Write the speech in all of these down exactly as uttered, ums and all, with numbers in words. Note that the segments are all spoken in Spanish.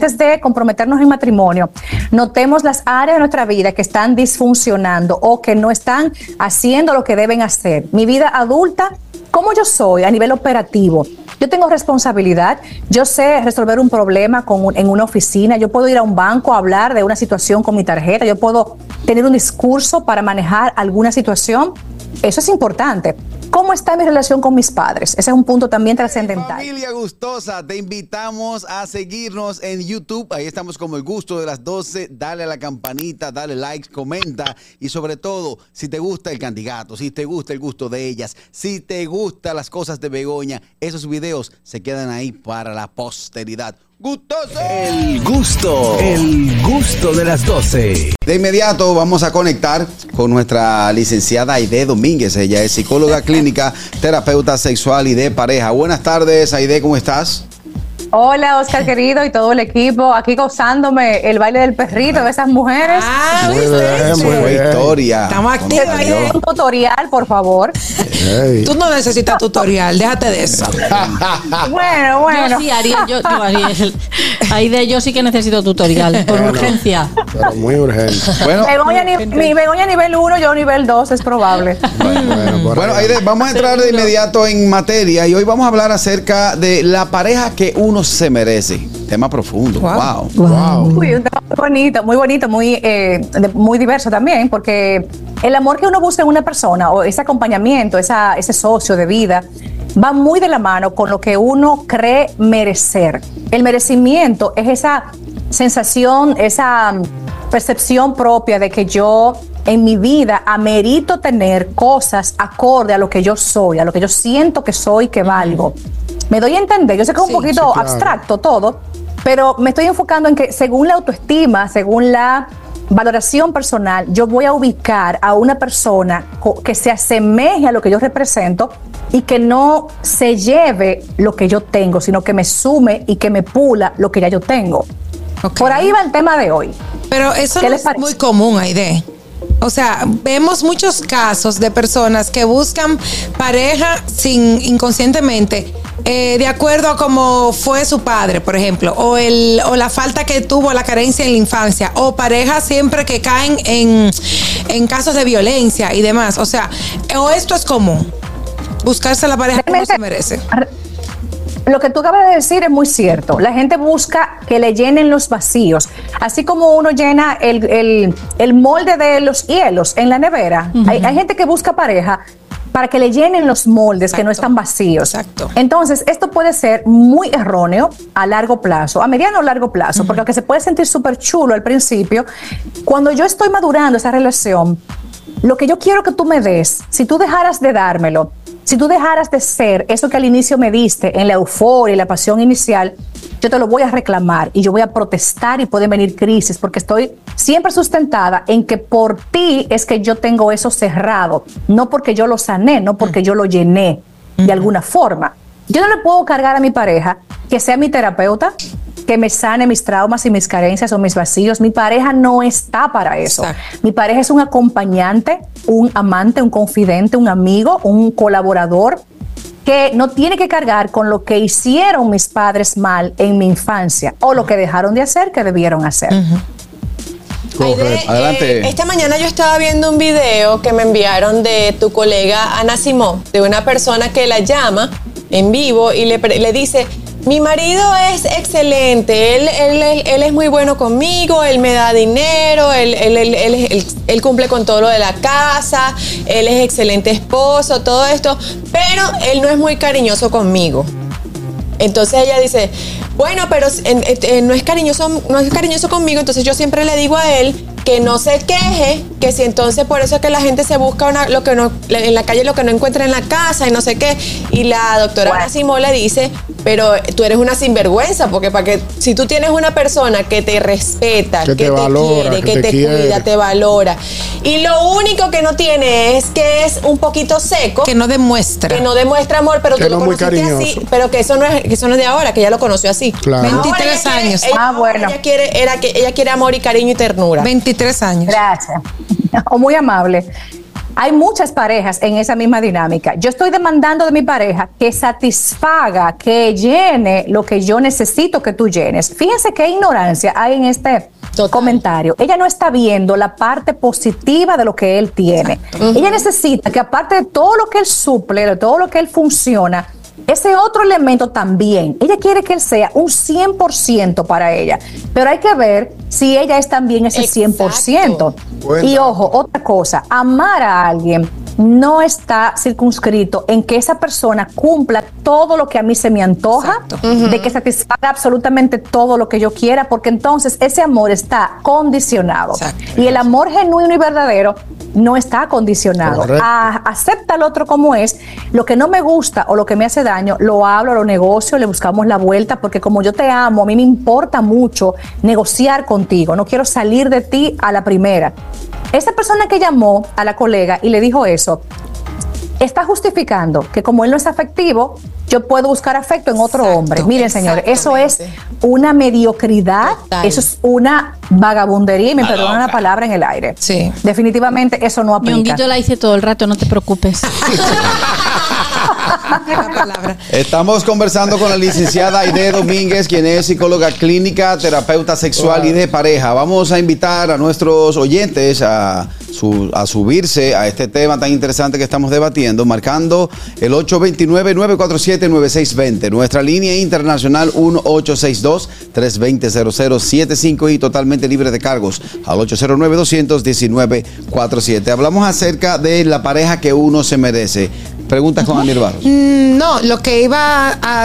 antes de comprometernos en matrimonio, notemos las áreas de nuestra vida que están disfuncionando o que no están haciendo lo que deben hacer. Mi vida adulta, ¿cómo yo soy a nivel operativo? Yo tengo responsabilidad, yo sé resolver un problema con un, en una oficina, yo puedo ir a un banco a hablar de una situación con mi tarjeta, yo puedo tener un discurso para manejar alguna situación. Eso es importante. ¿Cómo está mi relación con mis padres? Ese es un punto también trascendental. Familia gustosa, te invitamos a seguirnos en YouTube. Ahí estamos como El Gusto de las doce. Dale a la campanita, dale like, comenta. Y sobre todo, si te gusta el candidato, si te gusta el gusto de ellas, si te gustan las cosas de Begoña, esos videos se quedan ahí para la posteridad. ¡Gustoso! El gusto, el gusto de las doce. De inmediato vamos a conectar con nuestra licenciada Aide Domínguez. Ella es psicóloga clínica, terapeuta sexual y de pareja. Buenas tardes, Aide, ¿cómo estás? Hola, Oscar querido y todo el equipo, aquí gozándome el baile del perrito de esas mujeres. Ah, muy bien, muy buena historia. Estamos activos. Un tutorial, por favor. Hey. Tú no necesitas tutorial, déjate de eso. Bueno, bueno. Yo sí, Ariel, yo, yo, Ariel. Ahí de yo sí que necesito tutorial, por bueno, urgencia. Pero muy urgente. Bueno, Begoña, ni, mi Begoña nivel uno, yo nivel dos, es probable. Bueno, bueno, bueno Aide, vamos a entrar de inmediato en materia y hoy vamos a hablar acerca de la pareja que uno se merece. Tema profundo. Wow. Wow. wow. Uy, un tema muy bonito, muy bonito, muy, eh, muy diverso también, porque el amor que uno busca en una persona o ese acompañamiento, esa, ese socio de vida, va muy de la mano con lo que uno cree merecer. El merecimiento es esa sensación, esa percepción propia de que yo en mi vida amerito tener cosas acorde a lo que yo soy, a lo que yo siento que soy, que valgo. Me doy a entender, yo sé que es un Sí, poquito sí, claro. abstracto todo, pero me estoy enfocando en que según la autoestima, según la valoración personal, yo voy a ubicar a una persona que se asemeje a lo que yo represento y que no se lleve lo que yo tengo, sino que me sume y que me pula lo que ya yo tengo. Okay. Por ahí va el tema de hoy. Pero eso ¿Qué no les es parece? muy común, Aide. O sea, vemos muchos casos de personas que buscan pareja sin inconscientemente, eh, de acuerdo a cómo fue su padre, por ejemplo, o el o la falta que tuvo, la carencia en la infancia, o parejas siempre que caen en, en casos de violencia y demás. O sea, o esto es común, buscarse la pareja que uno se merece. Lo que tú acabas de decir es muy cierto. La gente busca que le llenen los vacíos. Así como uno llena el, el, el molde de los hielos en la nevera. Uh-huh. hay, hay gente que busca pareja para que le llenen los moldes. Exacto. Que no están vacíos. Exacto. Entonces, esto puede ser muy erróneo a largo plazo, a mediano o largo plazo, uh-huh. porque aunque se puede sentir súper chulo al principio, cuando yo estoy madurando esa relación, lo que yo quiero que tú me des, si tú dejaras de dármelo, si tú dejaras de ser eso que al inicio me diste en la euforia y la pasión inicial, yo te lo voy a reclamar y yo voy a protestar y pueden venir crisis porque estoy siempre sustentada en que por ti es que yo tengo eso cerrado, no porque yo lo sané, no porque yo lo llené de alguna forma. Yo no le puedo cargar a mi pareja que sea mi terapeuta, que me sane mis traumas y mis carencias o mis vacíos. Mi pareja no está para eso. Exacto. Mi pareja es un acompañante, un amante, un confidente, un amigo, un colaborador que no tiene que cargar con lo que hicieron mis padres mal en mi infancia o lo que dejaron de hacer que debieron hacer. Uh-huh. Aide, adelante. Eh, esta mañana yo estaba viendo un video que me enviaron de tu colega Ana Simón, de una persona que la llama en vivo y le, le dice: mi marido es excelente, él, él, él, él es muy bueno conmigo, él me da dinero, él, él, él, él, él, él cumple con todo lo de la casa, él es excelente esposo, todo esto, pero él no es muy cariñoso conmigo. Entonces ella dice, bueno, pero en, en, no es cariñoso, no es cariñoso conmigo, entonces yo siempre le digo a él que no se queje, que si entonces por eso es que la gente se busca una, lo que no, en la calle lo que no encuentra en la casa y no sé qué. Y la doctora bueno. Ana Simón le dice, pero tú eres una sinvergüenza, porque para que si tú tienes una persona que te respeta, que que te, te valora, quiere, que que te, te quiere. cuida, te valora, y lo único que no tiene es que es un poquito seco, que no demuestra, que no demuestra amor, pero que tú no lo conociste así, pero que eso no es, que eso no es de ahora, que ella lo conoció así. Claro. veintitrés ella años. Quiere, ella, ah, bueno. Ella quiere, era que ella quiere amor y cariño y ternura. veintitrés años. Gracias. O muy amable. hay muchas parejas en esa misma dinámica. Yo estoy demandando de mi pareja que satisfaga, que llene lo que yo necesito que tú llenes. Fíjense qué ignorancia hay en este Total. comentario. Ella no está viendo la parte positiva de lo que él tiene. Uh-huh. Ella necesita que aparte de todo lo que él suple, de todo lo que él funciona, ese otro elemento también. Ella quiere que él sea un cien por ciento para ella. Pero hay que ver si ella es también ese Exacto. cien por ciento. Bueno. Y ojo, otra cosa, amar a alguien no está circunscrito en que esa persona cumpla todo lo que a mí se me antoja, uh-huh. de que satisfaga absolutamente todo lo que yo quiera, porque entonces ese amor está condicionado. Exacto. Y el amor genuino y verdadero no está condicionado. A, acepta al otro como es. Lo que no me gusta o lo que me hace daño, lo hablo, lo negocio, le buscamos la vuelta, porque como yo te amo, a mí me importa mucho negociar contigo. No quiero salir de ti a la primera. Esa persona que llamó a la colega y le dijo eso, está justificando que como él no es afectivo, yo puedo buscar afecto en otro Exacto, hombre. Miren, señores, eso es una mediocridad, Total. eso es una vagabundería, y me perdonan la palabra en el aire. Sí. Definitivamente eso no aplica. Ñonguito la hice todo el rato, no te preocupes. Estamos conversando con la licenciada Aide Domínguez, quien es psicóloga clínica, terapeuta sexual wow. y de pareja. Vamos a invitar a nuestros oyentes a, su, a subirse a este tema tan interesante que estamos debatiendo, marcando el ocho dos nueve, nueve cuatro siete, nueve seis dos cero, nuestra línea internacional uno ocho seis dos, tres dos cero, cero cero siete cinco y totalmente libre de cargos al ocho cero nueve, dos uno nueve, cuatro siete. Hablamos acerca de la pareja que uno se merece. Preguntas con Aniel Barros. No, lo que iba a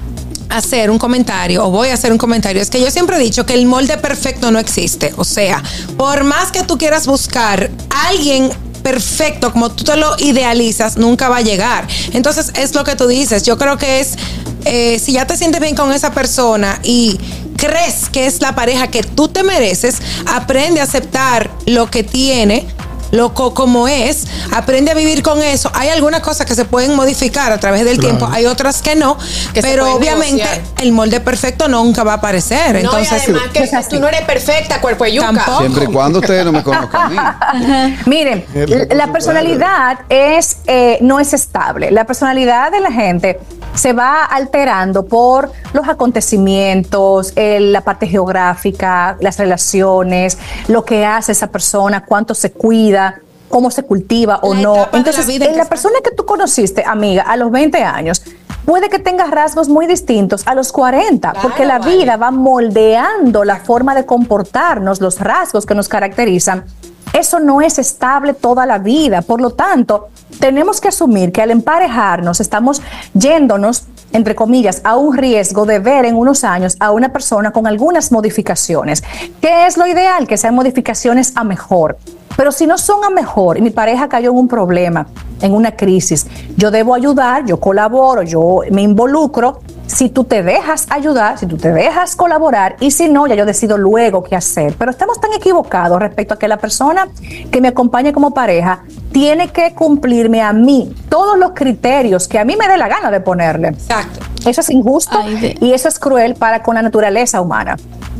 hacer un comentario, o voy a hacer un comentario, es que yo siempre he dicho que el molde perfecto no existe. O sea, por más que tú quieras buscar a alguien perfecto, como tú te lo idealizas, nunca va a llegar. Entonces, es lo que tú dices. Yo creo que es, eh, si ya te sientes bien con esa persona y crees que es la pareja que tú te mereces, aprende a aceptar lo que tiene, loco como es, aprende a vivir con eso. Hay algunas cosas que se pueden modificar a través del claro. tiempo, hay otras que no, que pero obviamente negociar. El molde perfecto nunca va a aparecer. No, entonces, y además que pues tú no eres perfecta, cuerpo de yuca. Tampoco. Siempre y cuando ustedes no me conozcan a mí. Miren, la personalidad es eh, no es estable. La personalidad de la gente se va alterando por los acontecimientos, eh, la parte geográfica, las relaciones, lo que hace esa persona, cuánto se cuida, cómo se cultiva o no. Entonces, la, en la persona que tú conociste, amiga, a los veinte años, puede que tengas rasgos muy distintos a los cuarenta, claro, porque la vale. vida va moldeando la forma de comportarnos, los rasgos que nos caracterizan. Eso no es estable toda la vida. Por lo tanto, tenemos que asumir que al emparejarnos estamos yéndonos, entre comillas, a un riesgo de ver en unos años a una persona con algunas modificaciones. ¿Qué es lo ideal? Que sean modificaciones a mejor. Pero si no son a mejor y mi pareja cayó en un problema, en una crisis, yo debo ayudar, yo colaboro, yo me involucro. Si tú te dejas ayudar, si tú te dejas colaborar, y si no, ya yo decido luego qué hacer. Pero estamos tan equivocados respecto a que la persona que me acompañe como pareja tiene que cumplirme a mí todos los criterios que a mí me dé la gana de ponerle. Exacto. Eso es injusto de... y eso es cruel para con la naturaleza humana.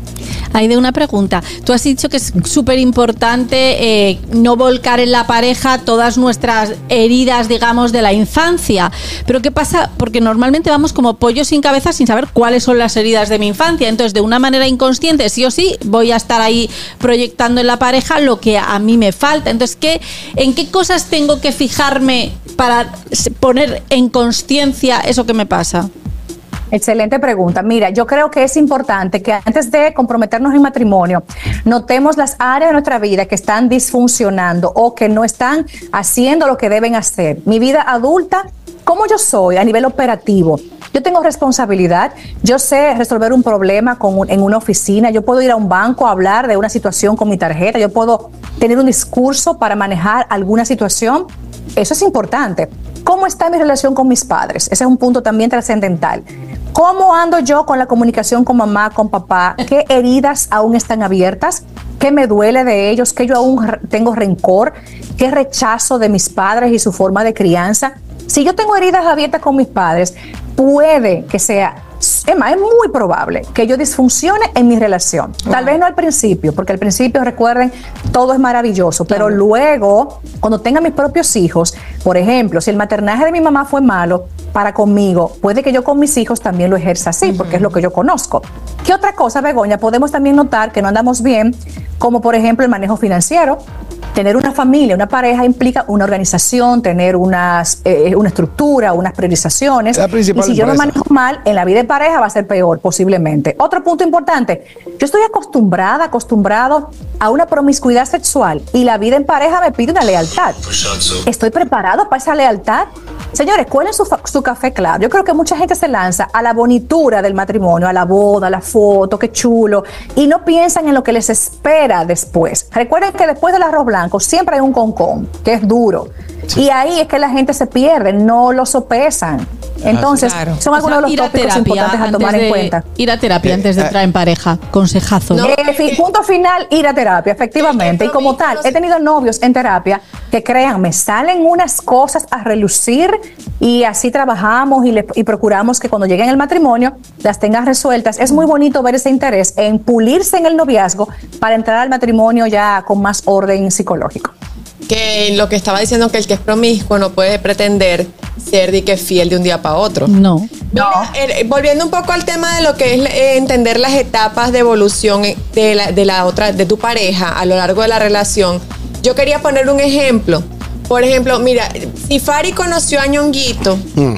Hay de una pregunta. Tú has dicho que es súper importante eh, no volcar en la pareja todas nuestras heridas, digamos, de la infancia. Pero ¿qué pasa? Porque normalmente vamos como pollos sin cabeza sin saber cuáles son las heridas de mi infancia. Entonces, de una manera inconsciente, sí o sí, voy a estar ahí proyectando en la pareja lo que a mí me falta. Entonces, ¿qué, ¿en qué cosas tengo que fijarme para poner en consciencia eso que me pasa? Excelente pregunta. Mira, yo creo que es importante que antes de comprometernos en matrimonio, notemos las áreas de nuestra vida que están disfuncionando o que no están haciendo lo que deben hacer. Mi vida adulta, ¿cómo yo soy a nivel operativo? Yo tengo responsabilidad, yo sé resolver un problema con un, en una oficina, yo puedo ir a un banco a hablar de una situación con mi tarjeta, yo puedo tener un discurso para manejar alguna situación. Eso es importante. ¿Cómo está mi relación con mis padres? Ese es un punto también trascendental. ¿Cómo ando yo con la comunicación con mamá, con papá? ¿Qué heridas aún están abiertas? ¿Qué me duele de ellos? ¿Qué yo aún tengo rencor? ¿Qué rechazo de mis padres y su forma de crianza? Si yo tengo heridas abiertas con mis padres, puede que sea es más, es muy probable que yo disfuncione en mi relación. Tal vez no al principio, porque al principio, recuerden, todo es maravilloso, pero Claro. luego, cuando tenga mis propios hijos, por ejemplo, si el maternaje de mi mamá fue malo para conmigo, puede que yo con mis hijos también lo ejerza así, porque es lo que yo conozco. ¿Qué otra cosa, Begoña? Podemos también notar que no andamos bien, como por ejemplo el manejo financiero. Tener una familia, una pareja implica una organización, tener unas, eh, una estructura, unas priorizaciones. La principal y si yo me empresa. manejo mal, en la vida de pareja va a ser peor, posiblemente. Otro punto importante, yo estoy acostumbrada, acostumbrado a una promiscuidad sexual y la vida en pareja me pide una lealtad. ¿Estoy preparado para esa lealtad? Señores, ¿cuál es su, fa- su café claro? Yo creo que mucha gente se lanza a la bonitura del matrimonio, a la boda, a la foto, qué chulo, y no piensan en lo que les espera después. Recuerden que después del arroz blanco siempre hay un concón, que es duro. Y ahí es que la gente se pierde, no lo sopesan. Entonces, Claro. son algunos O sea, de ir los a tópicos terapia importantes a antes tomar de- en cuenta. Ir a terapia Eh, antes de eh, entrar en pareja. Consejazo. No. Eh, fi- punto final, ir a terapia, efectivamente. El Y como compromiso tal, no se- he tenido novios en terapia que, créanme, salen unas cosas a relucir y así trabajamos y, le- y procuramos que cuando lleguen al matrimonio las tengan resueltas. Es muy bonito ver ese interés en pulirse en el noviazgo para entrar al matrimonio ya con más orden psicológico. Que lo que estaba diciendo, que el que es promiscuo no puede pretender ser de que fiel de un día para otro. No. Mira, eh, volviendo un poco al tema de lo que es eh, entender las etapas de evolución eh, de la, de la otra, de tu pareja a lo largo de la relación, yo quería poner un ejemplo. Por ejemplo, mira, si Fari conoció a Ñonguito,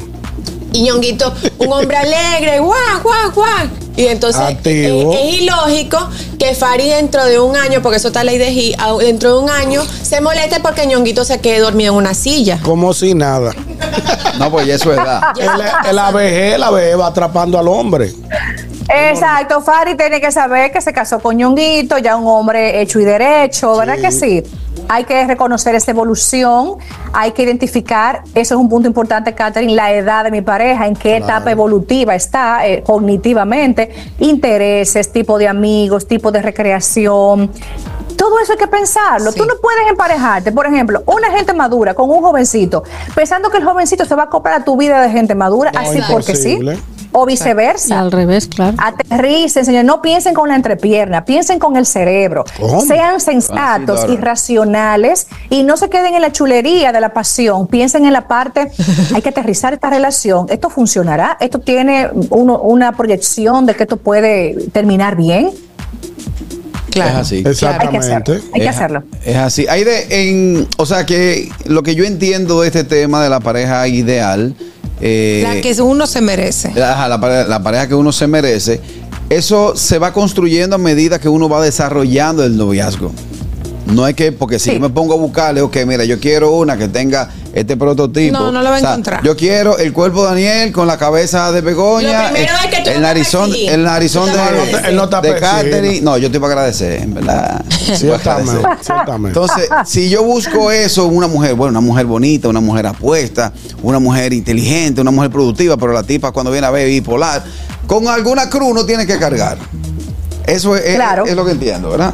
y Ñonguito, un hombre alegre, guau, guau, guau. Y entonces Activo. eh, es ilógico que Fari dentro de un año, porque eso está en ley de G, a- dentro de un año se moleste porque Ñonguito se quede dormido en una silla. Como si nada. No, pues ya eso es edad. El, el A B G, la vejez va atrapando al hombre. Exacto, Fari tiene que saber que se casó con Ñonguito, ya un hombre hecho y derecho, ¿verdad Sí. que sí? Hay que reconocer esa evolución, hay que identificar, eso es un punto importante, Catherine, la edad de mi pareja, en qué etapa evolutiva está eh, cognitivamente, intereses, tipo de amigos, tipo de recreación. Todo eso hay que pensarlo. Sí. Tú no puedes emparejarte, por ejemplo, una gente madura con un jovencito, pensando que el jovencito se va a acoplar a tu vida de gente madura, No, así porque sí, imposible. o Y viceversa. al revés, claro. Aterricen, señor, no piensen con la entrepierna, piensen con el cerebro. ¿Cómo? Sean sensatos Así, y racionales y no se queden en la chulería de la pasión. Piensen en la parte, hay que aterrizar esta relación. ¿Esto funcionará? ¿Esto tiene uno- una proyección de que esto puede terminar bien? Claro. Es así. Hay que hacerlo. Exactamente. Hay que Es- hacerlo. Es así. Hay de, en, o sea que lo que yo entiendo de este tema de la pareja ideal, eh, La que uno se merece. ajá, la, pare- la pareja que uno se merece, eso se va construyendo a medida que uno va desarrollando el noviazgo. No es que, porque si Sí. yo me pongo a buscarle, ok, mira, yo quiero una que tenga este prototipo. No, no lo va a O sea, encontrar. Yo quiero el cuerpo de Daniel con la cabeza de Begoña, Lo primero el, es que tú el no te narizón, persigues. el narizón Tú de, no te persigues. Él no te de persigue. Catherine. No, yo estoy para agradecer, en verdad. Estoy para Ciertamente. agradecer. Ciertamente. Entonces, si yo busco eso, una mujer, bueno, una mujer bonita, una mujer apuesta, una mujer inteligente, una mujer productiva, pero la tipa cuando viene a ver bipolar, con alguna cruz no tiene que cargar. Eso es, es- Claro. es lo que entiendo, ¿verdad?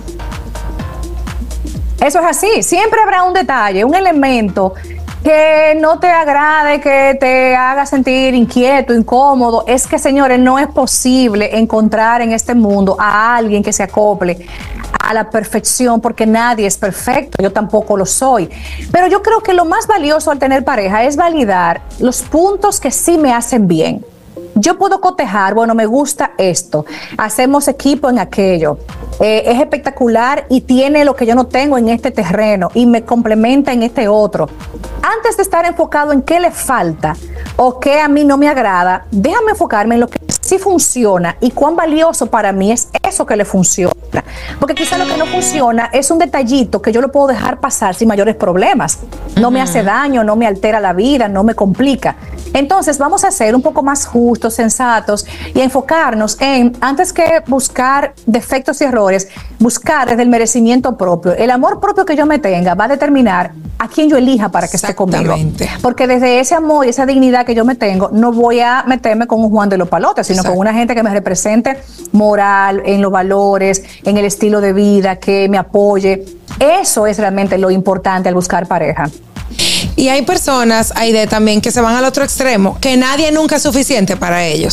Eso es así. Siempre habrá un detalle, un elemento que no te agrade, que te haga sentir inquieto, incómodo. Es que, señores, no es posible encontrar en este mundo a alguien que se acople a la perfección, porque nadie es perfecto, yo tampoco lo soy. Pero yo creo que lo más valioso al tener pareja es validar los puntos que sí me hacen bien. Yo puedo cotejar, bueno, me gusta esto, hacemos equipo en aquello, eh, es espectacular y tiene lo que yo no tengo en este terreno y me complementa en este otro. Antes de estar enfocado en qué le falta o qué a mí no me agrada, déjame enfocarme en lo que sí funciona y cuán valioso para mí es eso que le funciona. Porque quizá lo que no funciona es un detallito que yo lo puedo dejar pasar sin mayores problemas. No me hace daño, no me altera la vida, no me complica. Entonces vamos a ser un poco más justos, sensatos y enfocarnos en, antes que buscar defectos y errores, buscar desde el merecimiento propio. El amor propio que yo me tenga va a determinar a quién yo elija para que esté conmigo. Exactamente. Porque desde ese amor y esa dignidad que yo me tengo, no voy a meterme con un Juan de los Palotes, sino Exacto. con una gente que me represente moral, en los valores, en el estilo de vida, que me apoye. Eso es realmente lo importante al buscar pareja. Y hay personas, Aide, también que se van al otro extremo, que nadie nunca es suficiente para ellos.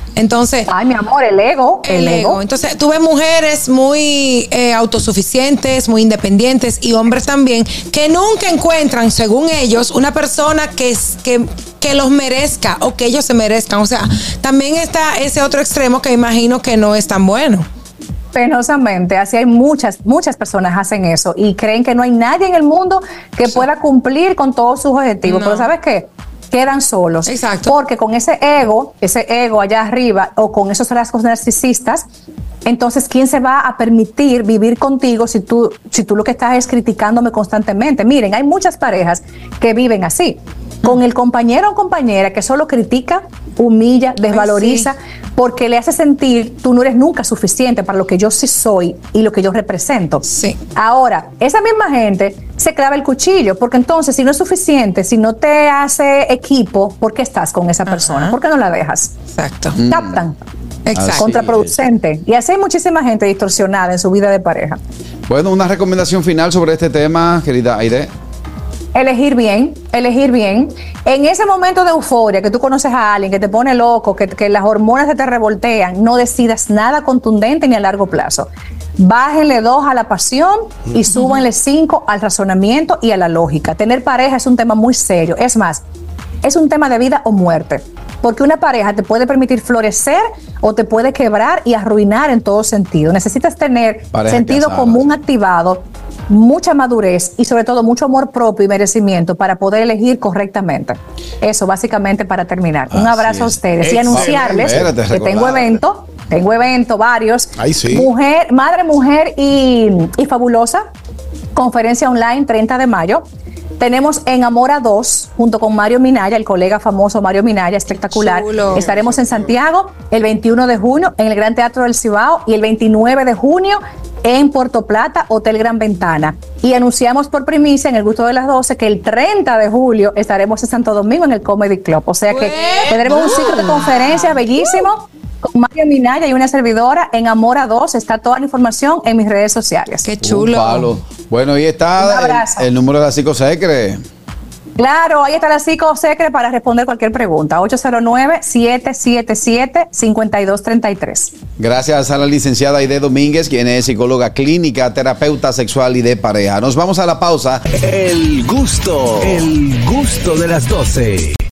Entonces, Ay, mi amor, el ego. el ego. Entonces, tú ves mujeres muy eh, autosuficientes, muy independientes y hombres también que nunca encuentran, según ellos, una persona que, es- que, que los merezca o que ellos se merezcan. O sea, también está ese otro extremo que imagino que no es tan bueno. Penosamente, así hay muchas, muchas personas hacen eso y creen que no hay nadie en el mundo que pueda cumplir con todos sus objetivos. No. Pero ¿sabes qué? Quedan solos. Exacto. Porque con ese ego, ese ego allá arriba o con esos rasgos narcisistas, entonces, ¿quién se va a permitir vivir contigo si tú, si tú lo que estás es criticándome constantemente? Miren, hay muchas parejas que viven así, con el compañero o compañera que solo critica, humilla, desvaloriza, porque le hace sentir tú no eres nunca suficiente para lo que yo sí soy y lo que yo represento. Sí. Ahora, esa misma gente se clava el cuchillo, porque entonces si no es suficiente, si no te hace equipo, ¿por qué estás con esa persona? Ajá. ¿Por qué no la dejas? Exacto. Captan. Exacto. Así Contraproducente. Y así hay muchísima gente distorsionada en su vida de pareja. Bueno, una recomendación final sobre este tema, querida Aide. Elegir bien, elegir bien. En ese momento de euforia, que tú conoces a alguien que te pone loco, que, que las hormonas se te revoltean, no decidas nada contundente ni a largo plazo. Bájenle dos a la pasión y súbanle cinco al razonamiento y a la lógica. Tener pareja es un tema muy serio. Es más, es un tema de vida o muerte. Porque una pareja te puede permitir florecer o te puede quebrar y arruinar en todo sentido. Necesitas tener Pareja sentido casada. común activado, mucha madurez y sobre todo mucho amor propio y merecimiento para poder elegir correctamente. Eso básicamente para terminar. Un Así abrazo a es. ustedes y Excelente. anunciarles Espérate, que tengo recordar. evento, tengo evento varios. Ay, sí. Mujer, madre, mujer y, y fabulosa. Conferencia online treinta de mayo. Tenemos en Amora dos, junto con Mario Minaya, el colega famoso Mario Minaya, espectacular. Chulo. Estaremos en Santiago el veintiuno de junio en el Gran Teatro del Cibao y el veintinueve de junio en Puerto Plata, Hotel Gran Ventana. Y anunciamos por primicia en el Gusto de las doce que el treinta de julio estaremos en Santo Domingo en el Comedy Club. O sea que ¡Uepa! tendremos un ciclo de conferencias bellísimo con Mario Minaya y una servidora en Amora dos. Está toda la información en mis redes sociales. Qué Un chulo. palo. Bueno, ahí Un está abrazo. el, el número de la Psicosecre. Claro, ahí está la Psicosecre para responder cualquier pregunta. ocho cero nueve, siete siete siete, cinco dos tres tres. Gracias a la licenciada Aide Domínguez, quien es psicóloga clínica, terapeuta sexual y de pareja. Nos vamos a la pausa. El gusto, el gusto de las doce.